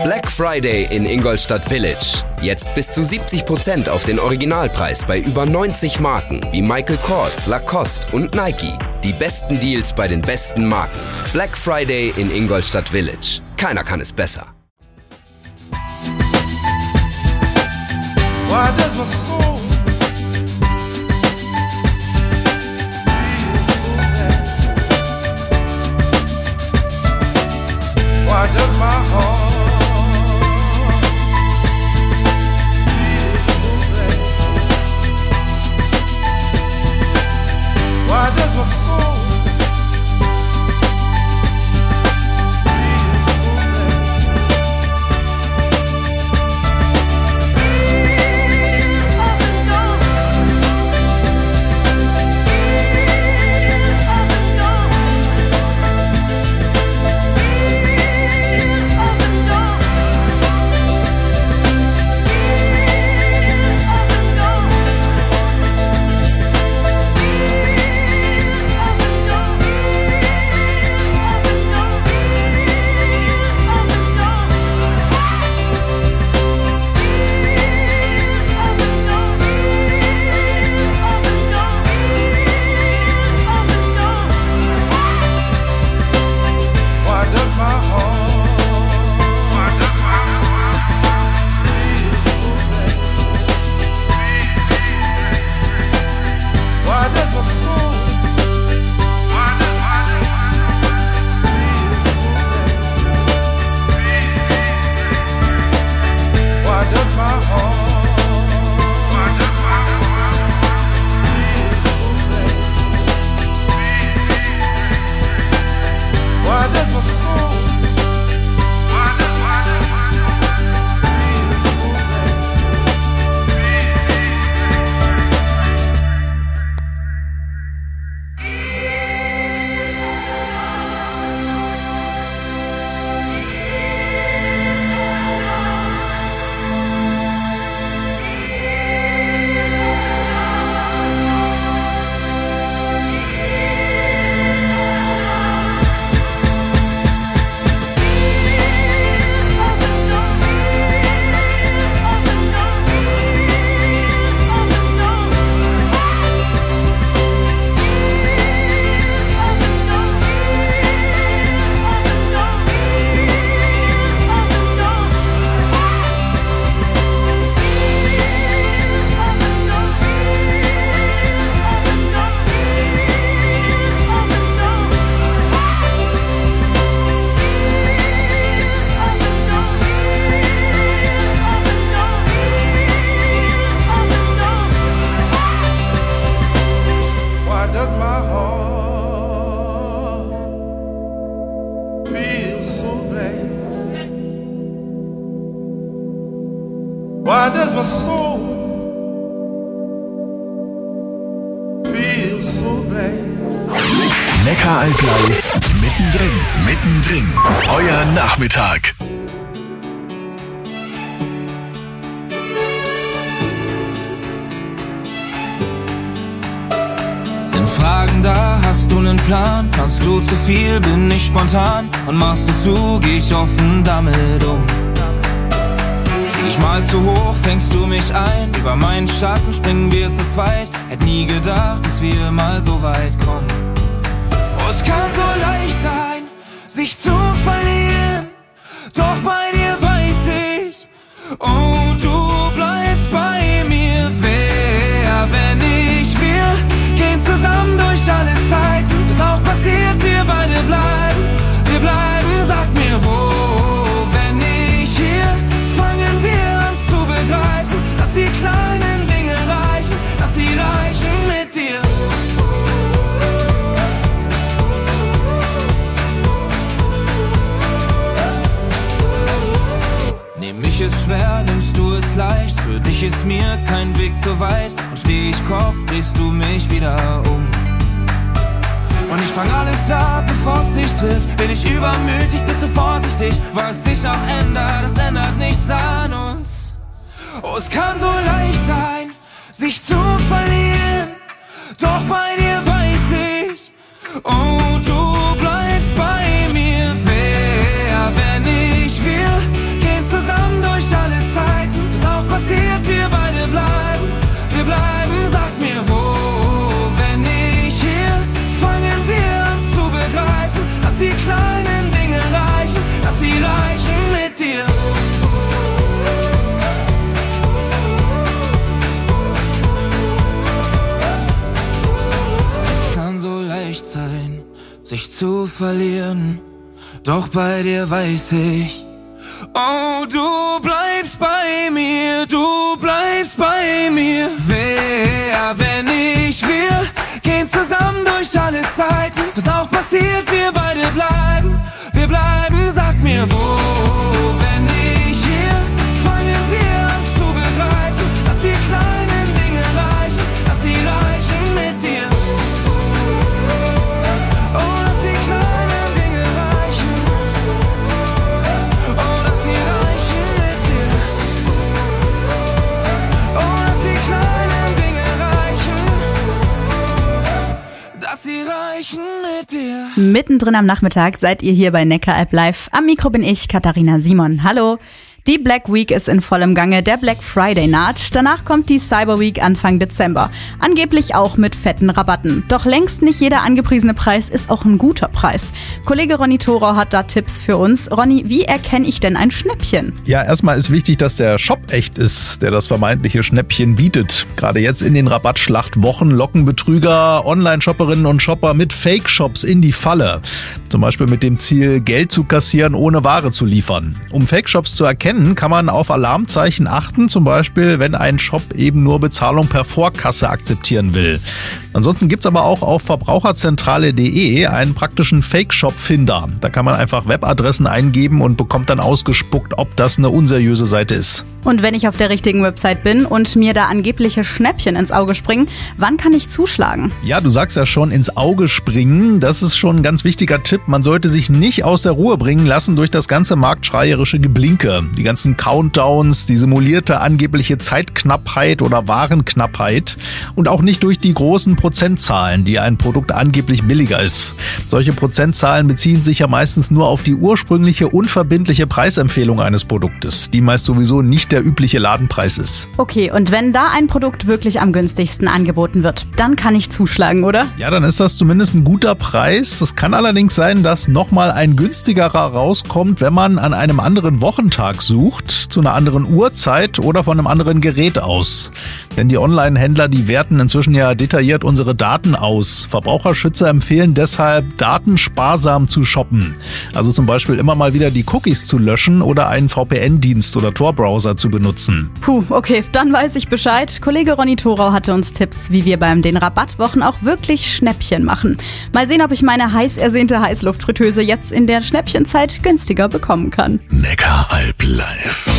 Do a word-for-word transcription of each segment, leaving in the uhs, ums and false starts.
Black Friday in Ingolstadt Village. Jetzt bis zu siebzig Prozent auf den Originalpreis bei über neunzig Marken wie Michael Kors, Lacoste und Nike. Die besten Deals bei den besten Marken. Black Friday in Ingolstadt Village. Keiner kann es besser. Why does my soul feel so bad? Why does my heart feel so bad? Why does my soul Why does my soul feel so bad? Neckaralb live, mittendrin, mittendrin, euer Nachmittag. Sind Fragen da, hast du nen Plan? Kannst du zu viel, bin ich spontan? Und machst du zu, geh ich offen damit um. Flieg ich mal zu hoch, fängst du mich ein? Über meinen Schatten springen wir zu zweit. Hätt nie gedacht, dass wir mal so weit kommen. Oh, es kann so leicht sein, sich zu verlieren. Doch bei dir weiß ich, und du bleibst bei mir. Wer, wenn ich, wir gehen zusammen durch alle Zeiten. Was auch passiert, wir beide bleiben. Wir bleiben, sag mir wo. Wenn ich hier, fangen wir an zu begreifen, dass die kleinen Dinge reichen, dass sie reichen mit dir. Nehm ich es schwer, nimmst du es leicht. Für dich ist mir kein Weg zu weit. Und steh ich Kopf, drehst du mich wieder um. Und ich fang alles ab, bevor es dich trifft. Bin ich übermütig, bist du vorsichtig. Was sich auch ändert, das ändert nichts an uns. Oh, es kann so leicht sein, sich zu verlieren. Doch bei dir weiß ich, und du bleibst bei mir. Wer, wenn ich, wir gehen dich zu verlieren. Doch bei dir weiß ich, oh, du bleibst bei mir, du bleibst bei mir. Wer, wenn ich, wir gehen zusammen durch alle Zeiten. Was auch passiert, wir beide bleiben, wir bleiben, sag mir wo. Wenn ich hier, fangen wir an zu begreifen, dass die kleinen Dinge reichen, dass sie reichen mit dir. Oh, dass die kleinen Dinge reichen. Oh, dass sie reichen mit dir. Oh, dass die kleinen Dinge reichen. Dass sie reichen mit dir. Mittendrin am Nachmittag seid ihr hier bei Neckar-Alp Live. Am Mikro bin ich, Katharina Simon. Hallo. Die Black Week ist in vollem Gange, der Black Friday naht. Danach kommt die Cyber Week Anfang Dezember. Angeblich auch mit fetten Rabatten. Doch längst nicht jeder angepriesene Preis ist auch ein guter Preis. Kollege Ronny Thorau hat da Tipps für uns. Ronny, wie erkenne ich denn ein Schnäppchen? Ja, erstmal ist wichtig, dass der Shop echt ist, der das vermeintliche Schnäppchen bietet. Gerade jetzt in den Rabattschlachtwochen locken Betrüger, Online-Shopperinnen und Shopper mit Fake-Shops in die Falle. Zum Beispiel mit dem Ziel, Geld zu kassieren, ohne Ware zu liefern. Um Fake-Shops zu erkennen, kann man auf Alarmzeichen achten, zum Beispiel, wenn ein Shop eben nur Bezahlung per Vorkasse akzeptieren will. Ansonsten gibt's aber auch auf verbraucherzentrale punkt de einen praktischen Fake-Shop-Finder. Da kann man einfach Webadressen eingeben und bekommt dann ausgespuckt, ob das eine unseriöse Seite ist. Und wenn ich auf der richtigen Website bin und mir da angebliche Schnäppchen ins Auge springen, wann kann ich zuschlagen? Ja, du sagst ja schon, ins Auge springen. Das ist schon ein ganz wichtiger Tipp. Man sollte sich nicht aus der Ruhe bringen lassen durch das ganze marktschreierische Geblinke. Die ganzen Countdowns, die simulierte angebliche Zeitknappheit oder Warenknappheit und auch nicht durch die großen Prozentzahlen, die ein Produkt angeblich billiger ist. Solche Prozentzahlen beziehen sich ja meistens nur auf die ursprüngliche unverbindliche Preisempfehlung eines Produktes, die meist sowieso nicht der übliche Ladenpreis ist. Okay, und wenn da ein Produkt wirklich am günstigsten angeboten wird, dann kann ich zuschlagen, oder? Ja, dann ist das zumindest ein guter Preis. Es kann allerdings sein, dass nochmal ein günstigerer rauskommt, wenn man an einem anderen Wochentag sucht, zu einer anderen Uhrzeit oder von einem anderen Gerät aus. Denn die Online-Händler, die werten inzwischen ja detailliert unsere Daten aus. Verbraucherschützer empfehlen deshalb, datensparsam zu shoppen. Also zum Beispiel immer mal wieder die Cookies zu löschen oder einen V P N-Dienst oder Tor-Browser zu benutzen. Puh, okay, dann weiß ich Bescheid. Kollege Ronny Thorau hatte uns Tipps, wie wir beim den Rabattwochen auch wirklich Schnäppchen machen. Mal sehen, ob ich meine heiß ersehnte Heißluftfritteuse jetzt in der Schnäppchenzeit günstiger bekommen kann. Neckar-Alp Live.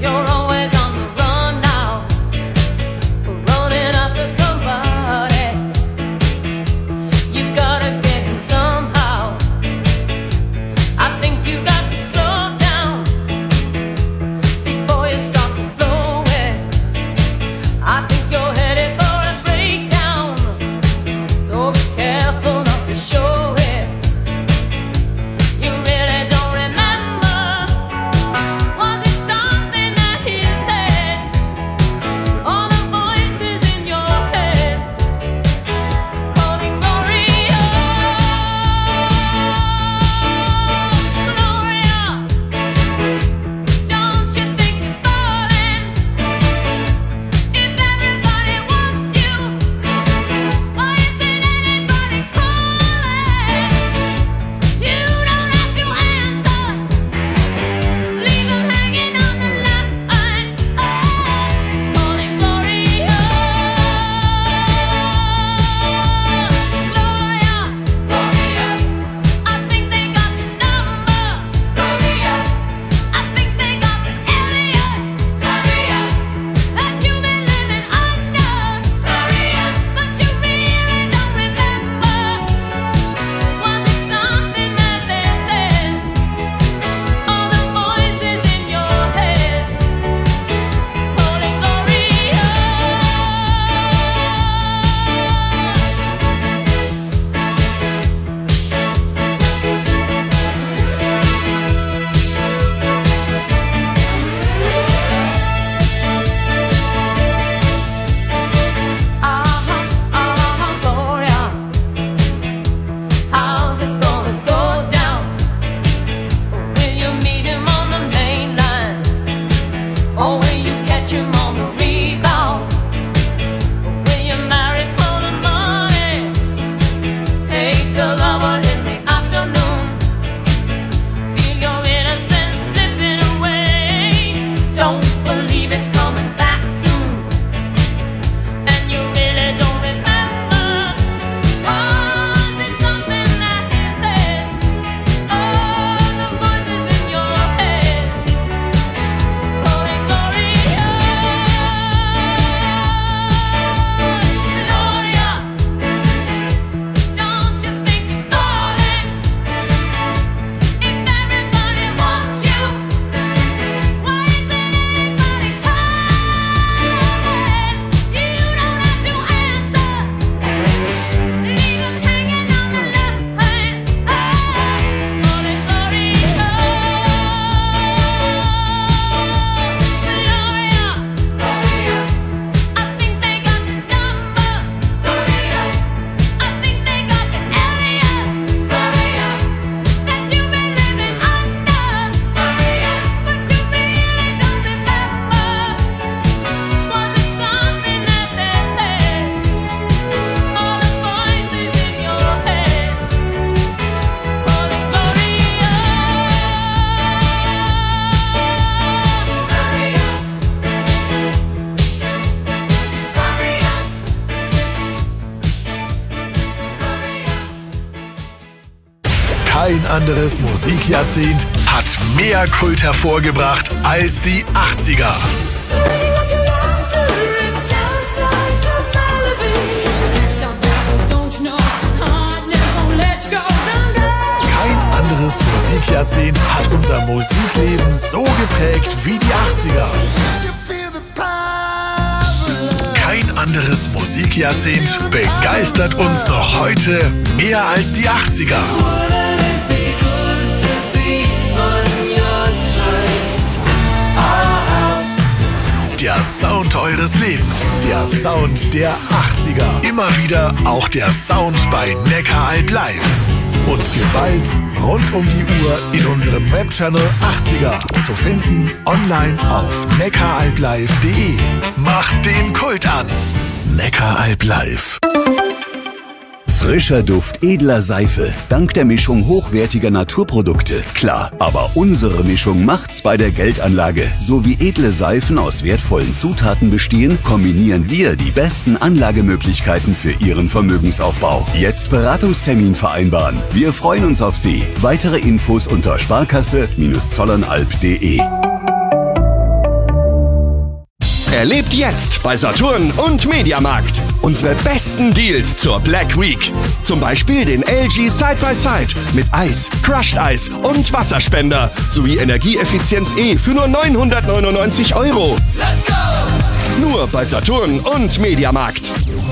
Running after somebody. Kein anderes Musikjahrzehnt hat mehr Kult hervorgebracht als die achtziger. Kein anderes Musikjahrzehnt hat unser Musikleben so geprägt wie die achtziger. Kein anderes Musikjahrzehnt begeistert uns noch heute mehr als die achtziger. Der Sound eures Lebens, der Sound der achtziger. Immer wieder auch der Sound bei Neckaralb Live. Und Gewalt rund um die Uhr in unserem Webchannel achtziger. Zu finden online auf neckaralblive punkt de. Macht den Kult an. Neckaralb Live. Frischer Duft edler Seife, dank der Mischung hochwertiger Naturprodukte. Klar, aber unsere Mischung macht's bei der Geldanlage. So wie edle Seifen aus wertvollen Zutaten bestehen, kombinieren wir die besten Anlagemöglichkeiten für Ihren Vermögensaufbau. Jetzt Beratungstermin vereinbaren. Wir freuen uns auf Sie. Weitere Infos unter sparkasse zollernalb punkt de. Erlebt jetzt bei Saturn und Mediamarkt unsere besten Deals zur Black Week. Zum Beispiel den L G Side-by-Side mit Eis, Crushed Eis und Wasserspender sowie Energieeffizienz E für nur neunhundertneunundneunzig Euro. Let's go! Nur bei Saturn und Mediamarkt.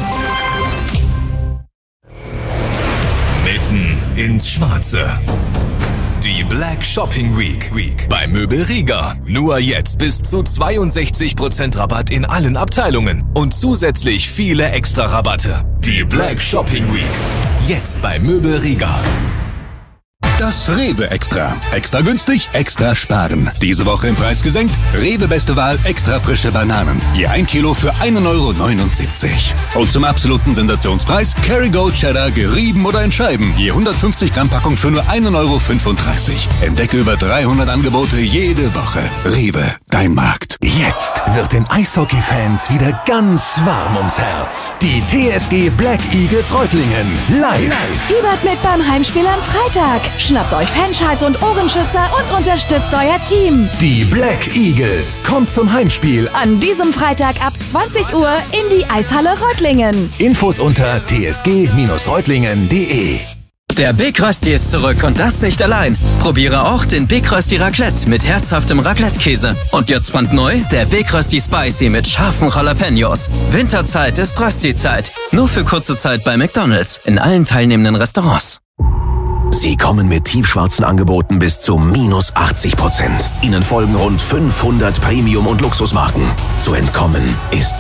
Mitten ins Schwarze. Die Black Shopping Week, Week bei Möbel Rieger. Nur jetzt bis zu zweiundsechzig Prozent Rabatt in allen Abteilungen und zusätzlich viele extra Rabatte. Die Black Shopping Week. Jetzt bei Möbel Rieger. Das Rewe Extra. Extra günstig, extra sparen. Diese Woche im Preis gesenkt. Rewe Beste Wahl, extra frische Bananen. Je ein Kilo für ein Euro neunundsiebzig. Und zum absoluten Sensationspreis Kerrygold Cheddar gerieben oder in Scheiben. Je hundertfünfzig Gramm Packung für nur ein Euro fünfunddreißig. Entdecke über dreihundert Angebote jede Woche. Rewe, dein Markt. Jetzt wird den Eishockey-Fans wieder ganz warm ums Herz. Die T S G Black Eagles Reutlingen live. Fiebert mit beim Heimspiel am Freitag. Schnappt euch Fanschals und Ohrenschützer und unterstützt euer Team. Die Black Eagles kommt zum Heimspiel An diesem Freitag ab zwanzig Uhr in die Eishalle Reutlingen. Infos unter t s g reutlingen punkt de. Der Big Rösti ist zurück und das nicht allein. Probiere auch den Big Rösti Raclette mit herzhaftem Raclette-Käse. Und jetzt brandneu, der Big Rösti Spicy mit scharfen Jalapenos. Winterzeit ist Rösti-Zeit. Nur für kurze Zeit bei McDonald's. In allen teilnehmenden Restaurants. Sie kommen mit tiefschwarzen Angeboten bis zu minus achtzig Prozent. Ihnen folgen rund fünfhundert Premium- und Luxusmarken. Zu entkommen ist